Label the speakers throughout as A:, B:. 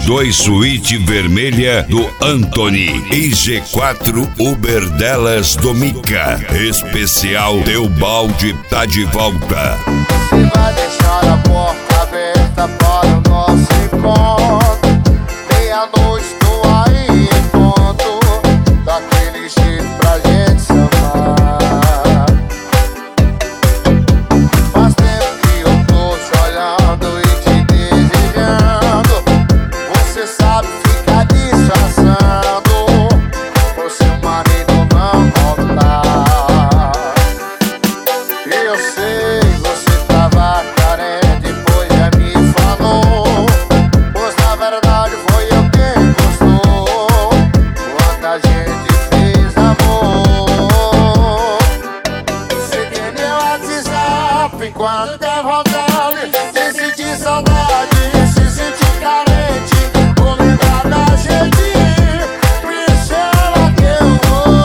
A: G2 Suíte Vermelha do Anthony e G4 Uber Delas do Mica. Especial Teobaldi tá de volta.
B: Você vai deixar a porta aberta para o nosso encontro. Meia-noite tô aí em ponto, daquele jeito pra gente se amar. Faz tempo que eu tô te olhando e te desejando. Você sabe ficar disfarçando, por seu marido não voltar. Eu sei, você tava carente, pois já me falou. Pois na verdade foi eu quem gostou, quando a gente fez amor. Cheguei meu WhatsApp enquanto der vontade, se sentir saudade, se sentir carente, vou lembrar da gente. Me chama que eu vou.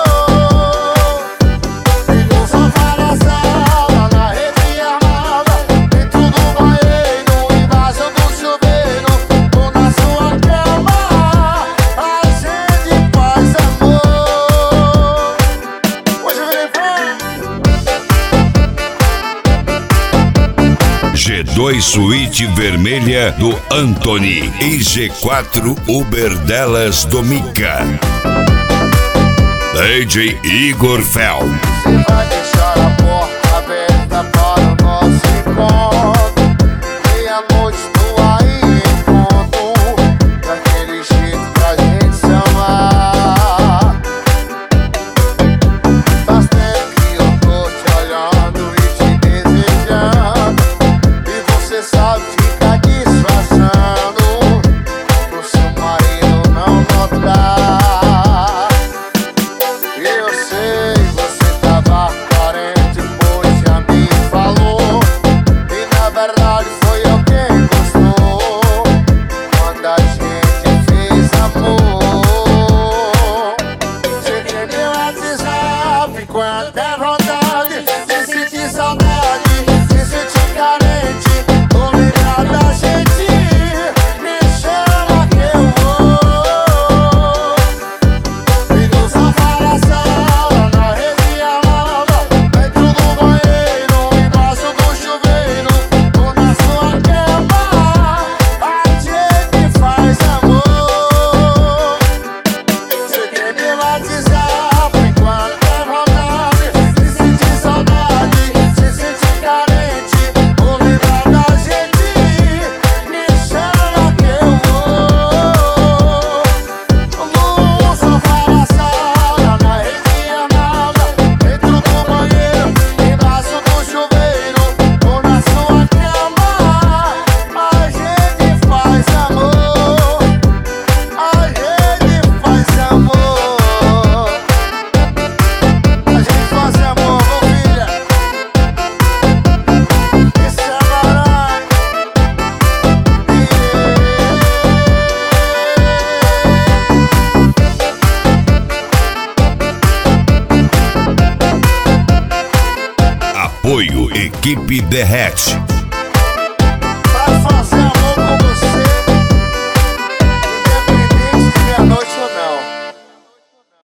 B: Fico no sofá da sala, na rede armada, dentro do banheiro, embaixo do chuveiro, ou na sua cama, a gente faz amor. Hoje vem
A: G2 Suíte Vermelha do Anthony e G4 Uber Delas do Mica. DJ Igor Fel.
B: Você vai deixar a porta aberta para o nosso encontro. Meia-noite tô aí em ponto, daquele jeito pra gente se amar. Faz tempo que eu tô te olhando e te desejando, e você sabe ficar disfarçando, pro seu marido não notar. Eu sei, você tava carente, pois já me falou. E na verdade foi eu quem gostou, quando a gente fez amor. Cheguei meu WhatsApp quando der vontade, se sentir saudade, se sentir carente, vou lembrar da gente. Me chama que eu vou. Fico no sofá da sala, na rede armada, dentro do banheiro, embaixo do chuveiro, ou na sua cama, a gente faz amor. Cheguei meu WhatsApp enquanto der vontade, se sentir saudade, se sentir carente, vou lembrar da gente. Me chama que eu vou. No sofá da sala, na rede armada, dentro do banheiro, embaixo do chuveiro, ou na sua cama, a gente faz amor. A gente faz amor. A gente faz amor, ô filha. Esse é baralho.
A: Apoio Equipe Derrete.